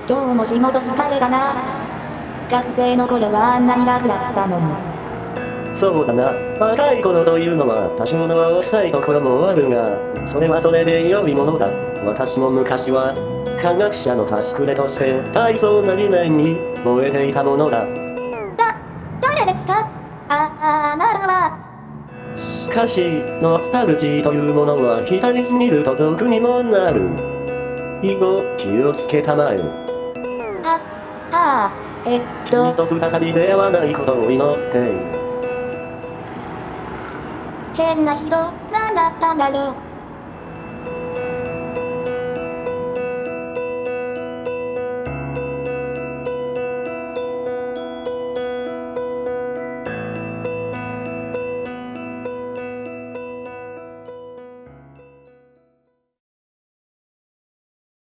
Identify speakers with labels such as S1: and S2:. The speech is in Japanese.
S1: 今日も仕事疲れだな。学生の頃はあんなに楽だったのに。
S2: そうだな。若い頃というのは多少の青臭いところもあるが、それはそれで良いものだ。私も昔は科学者の端くれとして大層な理念に燃えていたものだ。
S1: 誰ですか？あなたは。
S2: しかし、ノスタルジーというものは浸りすぎると毒にもなる。以後、気をつけたまえ。
S1: はあ、
S2: 君と再び出会わないことを祈っている。
S1: 変な人、なんだったんだろう。